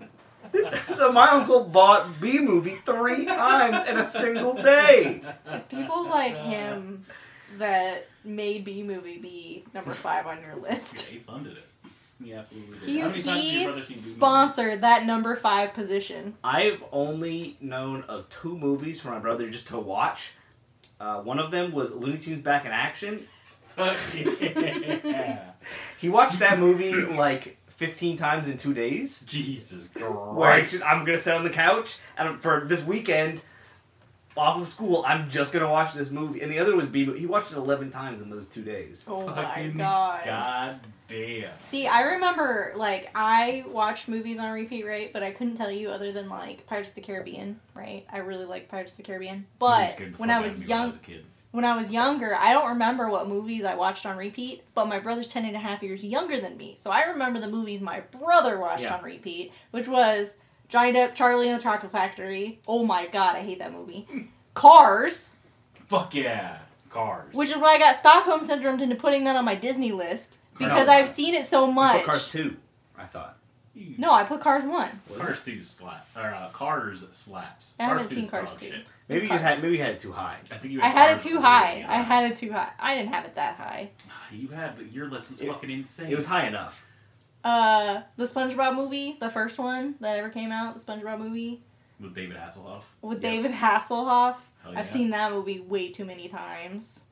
C: So my uncle bought B movie three times in a single day.
B: It's people like him that made B movie be number five on your list.
A: Yeah, he funded it. He absolutely did.
B: He,
A: How many times has
B: he
A: your brother seen B movie?
B: sponsored that number five position.
C: I've only known of two movies for my brother just to watch. Uh, one of them was Looney Tunes Back in Action.
A: Fuck yeah.
C: He watched that movie like fifteen times in two days.
A: Jesus
C: Where it's
A: Christ.
C: just, I'm gonna sit on the couch and for this weekend, off of school, I'm just gonna watch this movie. And the other was B. He watched it eleven times in those two days.
B: Oh my
A: Fucking
B: god.
A: God damn.
B: See, I remember, like, I watched movies on repeat, right? But I couldn't tell you other than, like, Pirates of the Caribbean, right? I really like Pirates of the Caribbean. But when I was young,
A: As a kid.
B: when I was younger, I don't remember what movies I watched on repeat, but my brother's ten and a half years younger than me. So I remember the movies my brother watched
C: Yeah.
B: on repeat, which was Johnny Depp, Charlie and the Chocolate Factory. Oh my god, I hate that movie. Cars,
A: Fuck yeah. Cars.
B: which is why I got Stockholm Syndrome into putting that on my Disney list, because
C: No.
B: I've seen it so
C: You
B: much.
C: put Cars two, I thought.
A: You-
B: No, I put Cars one.
A: Cars two slap. Or uh, Cars slaps.
B: I haven't
A: Cars
B: seen
A: is
B: Cars
A: dog
B: two.
A: shit.
C: Maybe
B: It's
C: you just
B: Cars.
C: had maybe you had it too high.
A: I think you
B: I had it
A: Cars
B: too
A: really
B: high.
A: high.
B: I had it too high. I didn't have it that high.
A: You had your list was
C: It-
A: fucking insane.
C: It was high enough.
B: Uh, the SpongeBob movie, the first one that ever came out, the SpongeBob movie
A: with David Hasselhoff.
B: with
C: Yeah.
B: David Hasselhoff.
A: Hell yeah.
B: I've seen that movie way too many times.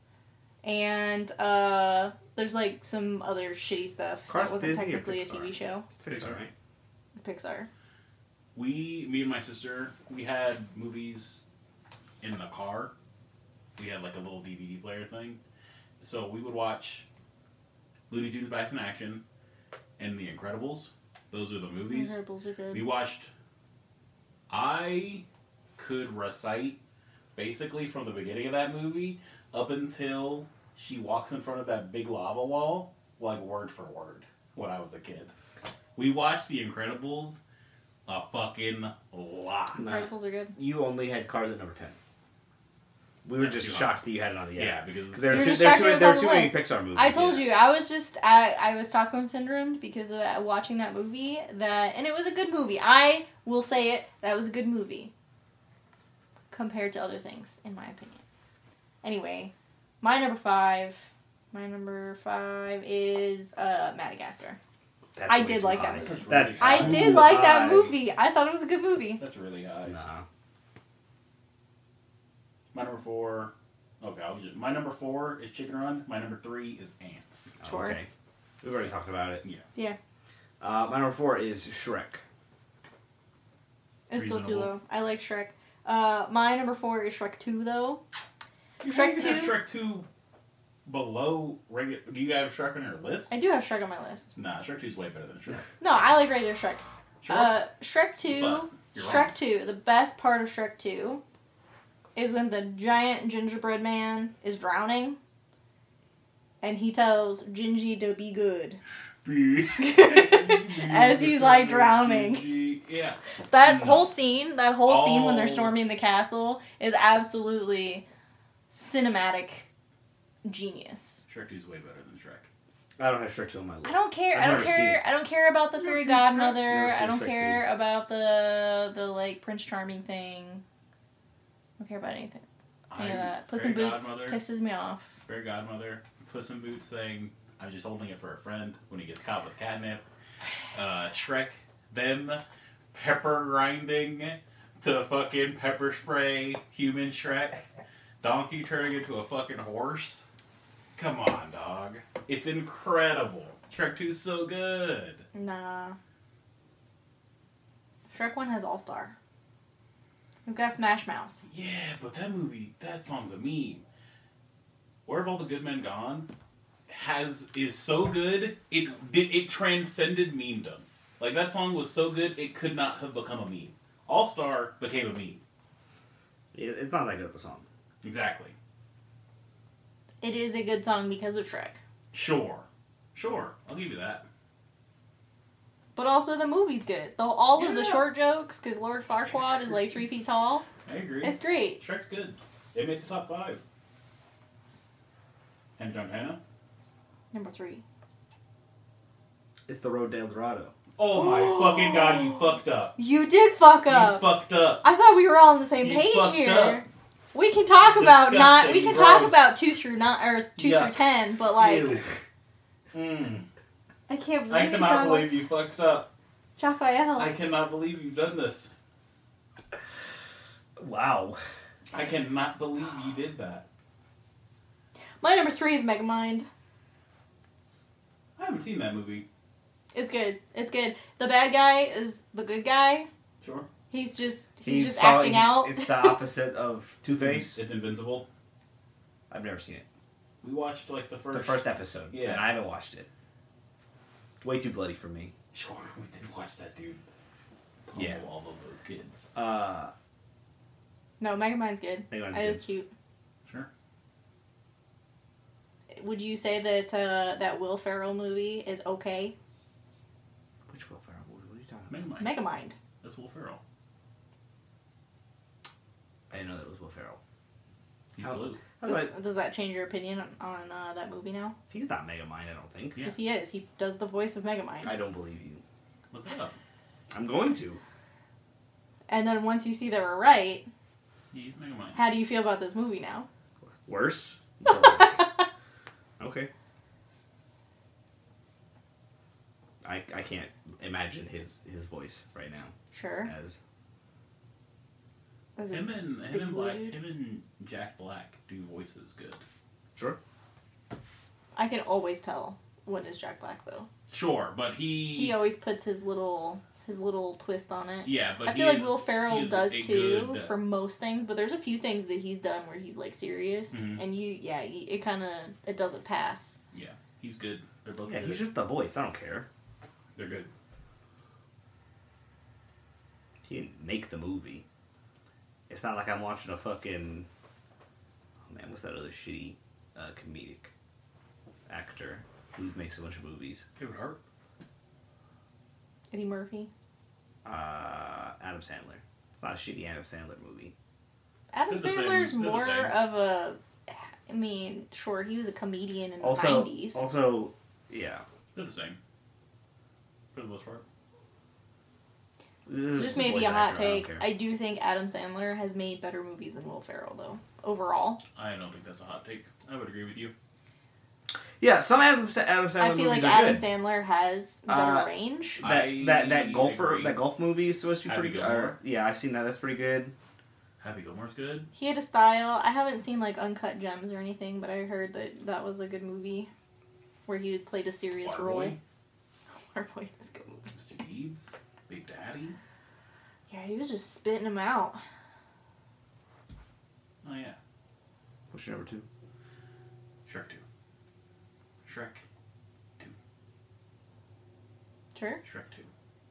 B: And uh, there's like some other shitty stuff
C: Cars
B: that wasn't
C: Disney or
B: technically a T V
C: Pixar?
B: show.
C: It's
A: Pixar.
C: right.
B: It's Pixar.
A: We, me and my sister, we had movies in the car. We had like a little D V D player thing. So we would watch Looney Tunes Back in Action and The Incredibles. Those are the movies.
B: Incredibles are good.
A: We watched. I could recite basically from the beginning of that movie up until she walks in front of that big lava wall, like word for word, when I was a kid. We watched The Incredibles a fucking lot.
C: No.
B: Incredibles are good.
C: You only had Cars at number ten. We were
A: That's
C: just
A: too
C: shocked
A: high.
C: that you had it on the
A: Yeah,
C: yeah.
A: because
C: Because there
B: You're
C: are too,
B: just
C: there are
B: shocked
C: too,
B: it was
C: there
B: on
C: are
B: the
C: too many
B: list.
C: Pixar movies.
B: I told
C: yeah.
B: you, I was just, I, I was Stockholm Syndromed because of that, watching that movie, that, and it was a good movie. I will say it, that was a good movie. Compared to other things, in my opinion. Anyway, my number five, my number five is, uh, Madagascar.
C: That's
B: I
C: way
B: did
C: too
B: like
C: high.
B: that movie.
C: That's
B: I
C: too
B: did like that
C: high.
B: movie. I thought it was a good movie.
A: that's really high.
C: Nah.
A: My number four. Okay, I'll just, my number four is Chicken Run. My number three is Ants.
B: Sure.
C: Okay. We've already talked about it.
A: Yeah.
B: Yeah.
C: Uh, my number four is Shrek.
B: It's still too
A: Reasonable.
B: low. I like Shrek. Uh, my number four is Shrek two, though.
A: You
B: Shrek
A: even have
B: two?
A: Shrek two below regular. Do you have Shrek on your list?
B: I do have Shrek on my list.
A: Nah, Shrek two is way better than Shrek.
B: No, I like regular Shrek.
A: Sure.
B: Uh, Shrek two,
A: But you're
B: Shrek
A: wrong.
B: two, the best part of Shrek two is when the giant gingerbread man is drowning and he tells Gingy to be good. As he's, like, drowning.
A: Yeah.
B: That
A: No.
B: whole scene, that whole scene when they're
A: Oh.
B: storming the castle is absolutely cinematic genius.
A: Shrek two is way better than Shrek.
C: I don't have Shrek two on my list.
B: I don't care.
C: I've
B: I don't
C: never seen
B: care.
C: it.
B: I don't care about the
A: Never
B: fairy
A: seen Shrek?
B: godmother.
C: Never
B: I
C: seen
B: don't
C: Shrek
B: care about the the like Prince Charming thing. I don't care about anything. Any of
A: I-
B: that. Puss
A: Fairy
B: in Boots
A: Godmother,
B: pisses me off.
A: Fairy Godmother, Puss in Boots saying, "I'm just holding it for a friend" when he gets caught with catnip. Uh, Shrek, them pepper grinding to fucking pepper spray human Shrek. Donkey turning into a fucking horse. Come on, dog. It's incredible. Shrek two's so good.
B: Nah. Shrek one has All Star. It's got Smash Mouth.
A: Yeah, but that movie, that song's a meme. Where Have All the Good Men Gone has is so good, it it, it transcended memedom. Like, that song was so good, it could not have become a meme. All Star became a meme.
C: It- It's not that good of a song.
A: Exactly.
B: It is a good song because of Shrek.
A: Sure. Sure. I'll give you that.
B: But also the movie's good. Though all of the
A: Yeah.
B: short jokes, because Lord Farquaad is like three feet tall,
A: I agree.
B: it's great.
A: Shrek's good. It made the top five. And John Hannah?
B: Number three.
C: It's the Road to El Dorado.
A: Oh my fucking god, you fucked up.
B: You did fuck
A: You
B: up.
A: fucked up.
B: I thought we were all on the same
A: You
B: page
A: fucked
B: here.
A: up.
B: We can talk about not. We
A: Disgusting.
B: can talk
A: Gross.
B: about two through nine or two
A: Yuck.
B: through ten, but like
C: Ew.
A: Mm.
B: I can't believe
A: I
B: you
A: cannot
B: John
A: believe you fucked up.
B: Raphael.
A: I cannot believe you've done this.
C: Wow.
A: I cannot believe you did that.
B: My number three is Megamind.
A: I haven't seen that movie.
B: It's good. It's good. The bad guy is the good guy.
A: Sure.
B: He's just he's
C: He
B: just
C: saw-
B: acting
C: he-
B: out.
C: It's the opposite of Two-Face.
A: It's Invincible.
C: I've never seen it.
A: We watched like the first.
C: The first episode.
A: Yeah.
C: And I haven't watched it. Way too bloody for me.
A: Sure, we did watch that dude. Pummel
C: Yeah.
A: all of those kids.
C: Uh,
B: No, Megamind's good.
C: Megamind's
B: It
C: good.
B: is cute.
A: Sure.
B: Would you say that uh, that Will Ferrell movie is okay?
C: which Will Ferrell movie? What are you talking about?
A: Megamind.
B: Megamind.
A: That's Will Ferrell.
C: I didn't know that was Will Ferrell.
A: He's
C: How-
A: blue.
C: How do I-
B: Does, does that change your opinion on, on uh, that movie now?
C: He's not Megamind, I don't think.
A: Yeah.
B: Yes, he is. He does the voice of Megamind.
C: I don't believe you.
A: Look it up.
C: I'm going to.
B: And then once you see that we're right,
A: He's Megamind.
B: how do you feel about this movie now?
C: Worse? Okay. I, I can't imagine his, his voice right now
B: Sure.
C: as
B: As a
A: Him and him
B: big
A: and
B: blue
A: Black,
B: dude.
A: him and Jack Black do voices good.
C: sure.
B: I can always tell when it's Jack Black though.
A: Sure, but he.
B: He always puts his little his little twist on it.
A: yeah, but
B: I feel
A: he
B: like
A: is-
B: Will
A: he
B: Ferrell
A: is
B: does
A: a
B: too
A: good-
B: for most things, but there's a few things that he's done where he's like serious,
A: Mhm.
B: and you yeah you, it kind of it doesn't pass.
A: Yeah, he's good. They're both
C: Yeah,
A: good.
C: he's just the voice. I don't care.
A: They're good.
C: He didn't make the movie. It's not like I'm watching a fucking... Oh man, what's that other shitty uh, comedic actor who makes a bunch of movies?
A: David Hart.
B: Eddie Murphy,
C: Uh, Adam Sandler. It's not a shitty Adam Sandler movie.
B: Adam
A: They're the same-
B: Sandler's
A: they're the
B: more
A: same.
B: of a. I mean, sure, he was a comedian in the
C: Also,
B: nineties.
C: also, yeah.
A: They're the same. For the most part.
B: This may be a hot take. I do think Adam Sandler has made better movies than Will Ferrell, though. Overall,
A: I don't think that's a hot take. I would agree with you.
C: Yeah, some Adam, Sa- Adam Sandler
B: I feel
C: movies
B: like
C: are
B: Adam
C: good.
B: Sandler has better
C: Uh,
B: range.
C: That
A: I
C: that that golfer
A: agree.
C: that golf movie is supposed to be
A: Happy
C: pretty good.
A: Gilmore.
C: Or, yeah, I've seen that. That's pretty good.
A: Happy Gilmore's good.
B: He had a style. I haven't seen like Uncut Gems or anything, but I heard that that was a good movie where he played a serious role.
A: Waterboy.
B: Waterboy was a good movie.
A: Mister Deeds. Big Daddy.
B: Yeah, he was just spitting them out.
A: Oh yeah.
C: What's your number two?
A: Shrek two. Shrek.
B: Sure.
A: Shrek two.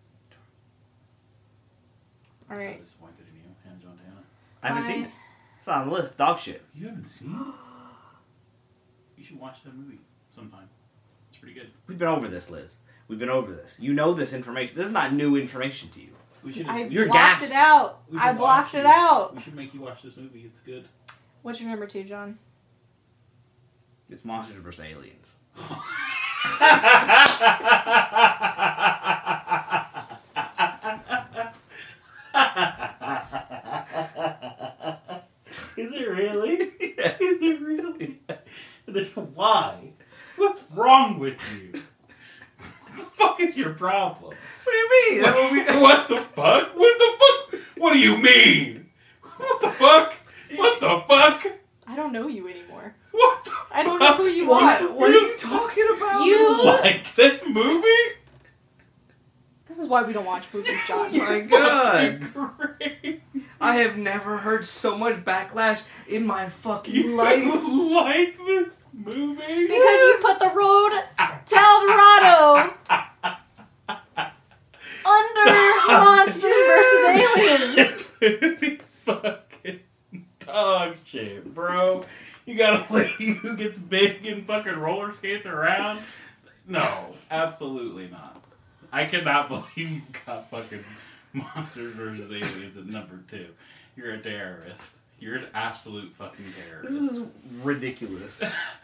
B: All
A: I'm
B: right.
A: so disappointed in you, Hannah Montana.
C: I haven't
B: Fine.
C: seen it. It's not on the list. Dog shit.
A: You haven't seen it? You should watch that movie sometime. It's pretty good.
C: We've been over this, Liz. We've been over this. You know this information. This is not new information to you.
A: We should.
B: I
C: You're
B: blocked
C: gassed.
B: it out.
A: We should
B: I blocked
A: watch
B: it
A: it.
B: out.
A: We should make you watch this movie. It's good.
B: What's your number two, John?
C: It's Monsters versus Aliens.
A: Is it really?
C: Yeah.
A: Is it really? Why? What's wrong with you? What the fuck is your problem?
C: What do you mean? That movie-
A: What the fuck? What the fuck? What do you mean? What the fuck? What the fuck?
B: I don't know you anymore.
A: What the
B: I don't know who you
C: What?
B: are.
C: What are you talking about?
B: You-
A: like this movie?
B: This is why we don't watch movies, John.
C: Oh my God.
A: Fucking great.
C: I have never heard so much backlash in my fucking
A: You
C: life.
A: like this movie?
B: Because you put the road to El Dorado under Monsters versus Aliens.
A: This movie's fucking dog shit, bro. You got a lady who gets big and fucking roller skates around? No, absolutely not. I cannot believe you got fucking Monsters versus Aliens at number two. You're a terrorist. You're an absolute fucking terrorist.
C: This is ridiculous.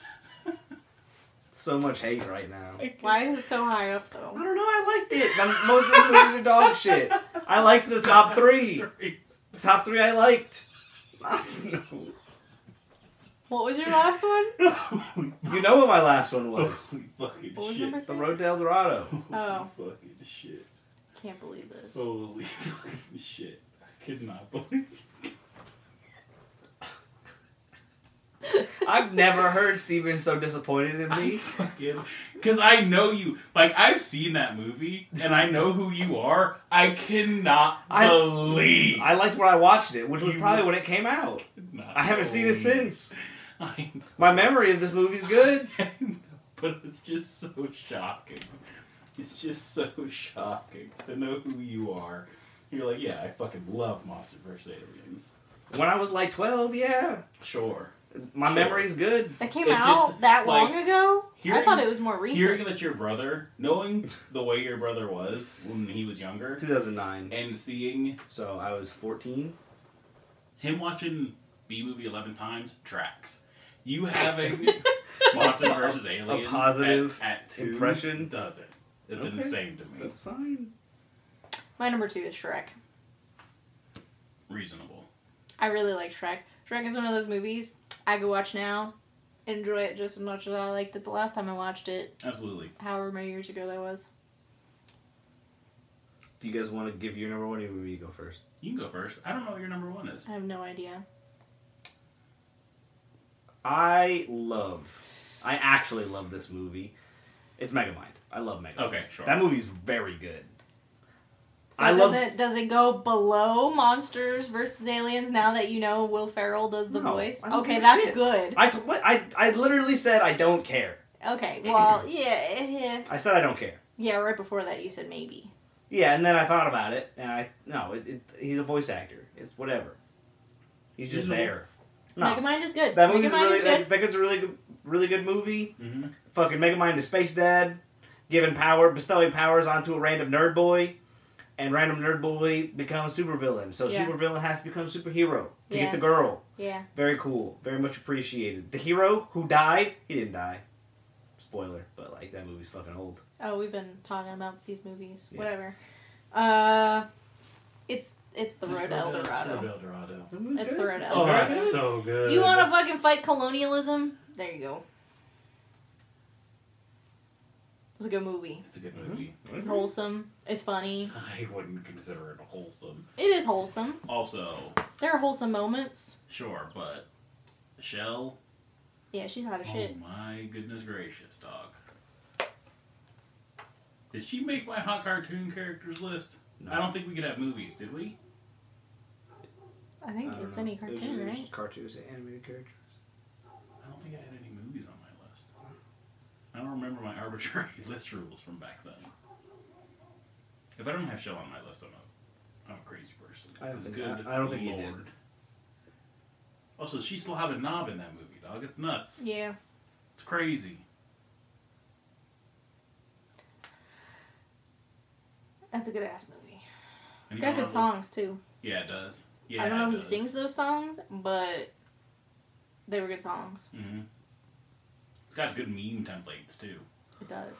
C: So much hate right now.
B: Why is it so high up,
C: I
B: though?
C: don't know, I liked it. I'm- Most of the movies are dog shit. I liked the top three. The top three I liked. I don't know.
B: What was your last one?
C: You know what my last one was.
A: Holy fucking
B: What was
A: shit.
B: number
C: The
B: three?
C: Road to El Dorado.
B: Oh.
A: Holy fucking shit.
B: Can't believe this.
A: Holy fucking shit. I could not believe
C: I've never heard Steven so disappointed in
A: I
C: me.
A: fucking, because I know you. Like, I've seen that movie, and I know who you are. I cannot
C: I-
A: believe.
C: I liked when I watched it, which was
A: You-
C: probably when it came out.
A: cannot
C: I haven't seen it
A: believe.
C: since.
A: I know.
C: My memory of this movie's good.
A: But it's just so shocking. It's just so shocking to know who you are. You're like, yeah, I fucking love Monster versus. Aliens.
C: When I was like twelve, yeah.
A: Sure.
C: My
A: Sure.
C: memory's good.
B: That came
A: It's
B: out
A: just,
B: that
A: like,
B: long ago? I
A: hearing-
B: thought it was more recent.
A: Hearing that your brother, knowing the way your brother was when he was younger,
C: two thousand nine.
A: and seeing
C: So I was fourteen.
A: him watching B movie eleven times tracks. You having Monster versus Aliens
C: positive
A: at, at two
C: impression?
A: doesn't. It's
C: Okay.
A: insane to me.
C: That's fine.
B: My number two is Shrek.
A: Reasonable.
B: I really like Shrek. Shrek is one of those movies I could watch now, enjoy it just as much as I liked it the last time I watched it,
A: Absolutely.
B: however many years ago that was.
C: Do you guys want to give your number one, or will you go first?
A: You can go first. I don't know what your number one is.
B: I have no idea.
C: I love, I actually love this movie. It's Megamind. I love Megamind.
A: Okay, sure.
C: That movie's very good.
B: So
C: I
B: does
C: love-
B: it does it go below Monsters versus Aliens now that you know Will Ferrell does the
C: No,
B: voice?
C: I don't
B: Okay,
C: give a
B: that's
C: shit.
B: good.
C: I, t- what, I, I literally said I don't care.
B: Okay, well, yeah, yeah,
C: I said I don't care.
B: yeah. Right before that, you said maybe.
C: Yeah, and then I thought about it, and I no, it, it, he's a voice actor. It's whatever. He's just
A: Reasonable.
C: there. No,
B: Megamind is good.
C: that movie's
B: Megamind
C: really.
B: is
C: I
B: good.
C: think it's a really good, really good movie.
A: Mm-hmm.
C: Fucking Megamind is Space Dad, giving power, bestowing powers onto a random nerd boy, and random nerd boy becomes supervillain. So
B: Yeah.
C: supervillain has to become superhero to
B: Yeah.
C: get the girl.
B: Yeah.
C: Very cool. Very much appreciated. The hero who died, he didn't die. Spoiler, but like that movie's fucking old.
B: Oh, we've been talking about these movies.
C: Yeah.
B: Whatever. Uh, it's it's the Road to El
A: Road
B: Dorado.
A: El Dorado.
C: That movie's
B: It's
C: good.
B: the Road to El
A: Oh,
B: Dorado.
A: that's so good.
B: You want to fucking fight colonialism? There you go. It's a good movie.
A: It's a good
C: Mhm.
A: movie.
B: It's wholesome. It's funny.
A: I wouldn't consider it wholesome.
B: It is wholesome.
A: Also,
B: There are wholesome moments.
A: sure, but Shell.
B: Yeah, she's hot as shit.
A: Oh my goodness gracious, dog. Did she make my hot cartoon characters list?
C: No.
A: I don't think we could have movies, did we?
B: I think
C: I don't
B: it's
C: know.
B: any
C: It was
B: cartoon,
C: just- it was
B: right?
C: just cartoons, animated characters.
A: I don't think I had any movies on my list. I don't remember my arbitrary list rules from back then. If I don't have Shell on my list, I'm a, I'm a crazy person.
C: I don't
A: 'Cause
C: think-
A: good
C: I- I don't think you
A: Lord. Also, she still have a knob in that movie, dog. It's nuts.
B: Yeah.
A: It's crazy.
B: That's a good ass movie.
A: And
B: It's
A: you
B: got
A: know
B: good
A: what?
B: songs too.
A: Yeah, it does. Yeah,
B: I don't know
A: it
B: who
A: does.
B: sings those songs, but they were good songs.
A: Mm-hmm. It's got good meme templates too.
B: It does.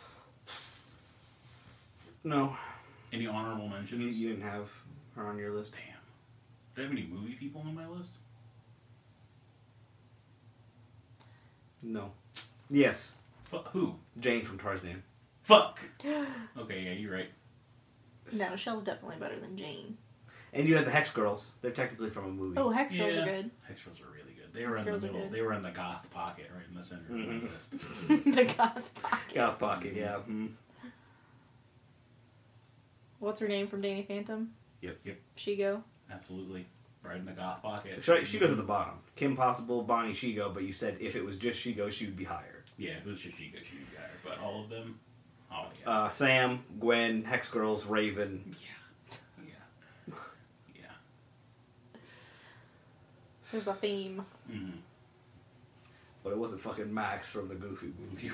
C: No,
A: Any honorable
C: you,
A: mentions?
C: you didn't have her on your list.
A: Damn. Do I have any movie people on my list?
C: No. Yes,
A: Fuck who?
C: Jane from Tarzan.
A: Fuck. Okay, yeah, you're right.
B: No, Shell's definitely better than Jane.
C: And you had the Hex Girls. They're technically from a movie.
B: Oh, Hex Girls
A: Yeah.
B: are good.
A: Hex Girls are really good. They were
B: Hex
A: in the
B: Girls are
A: middle.
B: good.
A: They were in the goth pocket, right in the center of my
C: Mhm.
A: list.
B: the goth pocket.
C: Goth Pocket, yeah. Mm.
B: What's her name from Danny Phantom?
A: Yep, yep,
B: Shigo.
A: absolutely. Right in the goth pocket.
C: She, she goes at the bottom. Kim Possible, Bonnie Shigo, but you said if it was just Shigo, she would be higher.
A: Yeah, it was just Chico, she got her. But all of them, oh yeah.
C: Uh, Sam, Gwen, Hex Girls, Raven.
A: yeah. Yeah. Yeah.
B: There's a theme.
A: Mm-hmm.
C: But it wasn't fucking Max from the Goofy movie.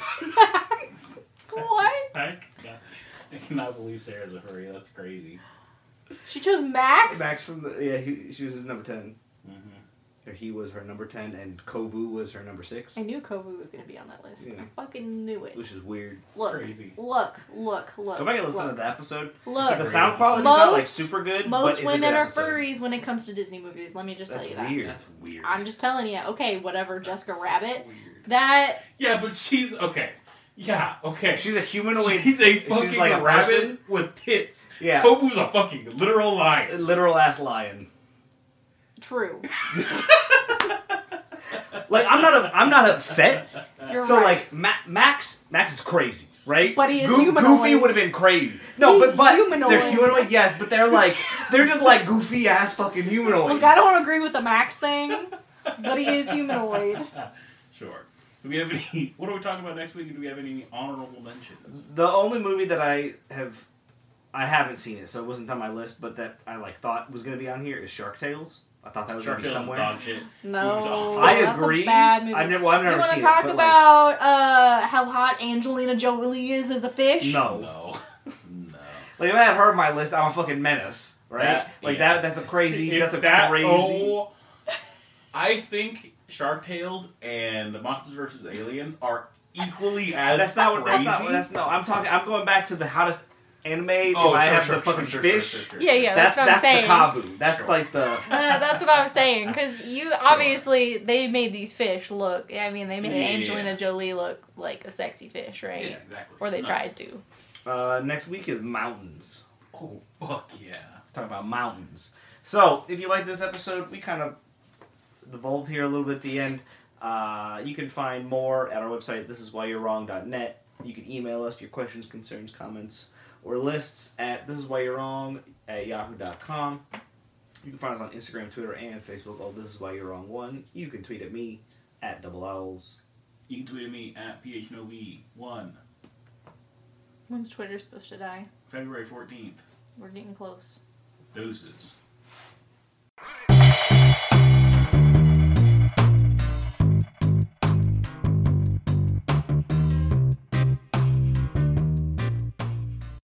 B: What?
A: I cannot, I cannot believe Sarah's a furry. That's crazy.
B: She chose Max?
C: Max from the yeah, he, she was his number ten.
A: Mm-hmm.
C: Or he was her number ten, and Kovu was her number six.
B: I knew Kovu was going to be on that list.
C: Yeah.
B: I fucking knew it.
C: Which is weird.
B: Look,
A: Crazy.
B: look, look, look.
C: Go back and listen
B: look.
C: to the episode.
B: Look,
C: The sound quality's not like
B: Most-
C: super good. but
B: most
C: it's a
B: women
C: good
B: are
C: episode.
B: furries when it comes to Disney movies. Let me just
C: That's
B: tell you that.
C: weird.
A: That's weird.
B: I'm just telling you. Okay, whatever, Jessica
A: That's
B: Rabbit.
A: Weird.
B: That
A: Yeah, but she's okay. Yeah, okay.
C: She's a humanoid.
A: She's a
C: she's
A: fucking
C: like a
A: rabbit
C: person.
A: with tits.
C: Yeah,
A: Kobu's a fucking literal lion.
C: literal ass lion.
B: true.
C: Like I'm not. A, I'm not upset.
B: You're
C: So
B: right.
C: like Ma- Max, Max is crazy, right?
B: But he is
C: Goo-
B: humanoid.
C: Goofy would have been crazy. No,
B: He's
C: but but
B: humanoid.
C: they're humanoid, yes, but they're like they're just like goofy ass fucking humanoids.
B: Look, I don't agree with the Max thing, but he is humanoid.
A: Sure. Do we have any? What are we talking about next week? And do we have any honorable mentions?
C: The only movie that I have, I haven't seen it, so it wasn't on my list, but that I like thought was going to be on here is Shark Tales. I thought that was going
A: Shark
C: to be
A: Tales is
C: somewhere.
A: dog shit.
B: No,
A: Movie's awful.
C: I
B: that's
C: agree.
B: A bad movie.
C: I've never, well, I've never
B: you want
C: seen
B: to talk
C: it. but,
B: about uh, how hot Angelina Jolie is as a fish?
C: Like, no.
A: No. No.
C: Like if I had her on my list, I'm a fucking menace, right?
A: That-
C: like
A: yeah.
C: that. That's a crazy.
A: If
C: that's a
A: that,
C: crazy.
A: Oh, I think Shark Tales and Monsters versus Aliens are equally as
C: That's not what.
A: crazy.
C: That's not. what- That's no. I'm talking. I'm going back to the hottest anime.
A: Oh,
C: if I
A: sure,
C: have
A: sure,
C: the fucking
A: sure, sure,
C: fish.
A: sure, sure, sure.
B: Yeah, yeah, that's, what I'm
C: that's
B: saying.
C: the kavu. That's
A: Sure.
C: like the.
B: Uh, that's what I was saying, because you obviously they made these fish look. I mean, they made
A: Yeah.
B: Angelina Jolie look like a sexy fish, right?
A: Yeah, exactly.
B: Or they
A: It's
B: tried
A: nuts.
B: to.
C: Uh, next week is mountains.
A: Oh, fuck yeah.
C: Talk about mountains. So, if you like this episode, we kind of devolved here a little bit at the end. Uh, you can find more at our website, this is why you're wrong dot net. You can email us your questions, concerns, comments, or lists at this is why you're wrong at yahoo dot com. You can find us on Instagram, Twitter, and Facebook. Oh, this is why you're wrong one. You can tweet at me at double owls.
A: You can tweet at me at P H N O V one,
B: When's Twitter supposed to die?
A: February fourteenth.
B: We're getting close.
A: Doses.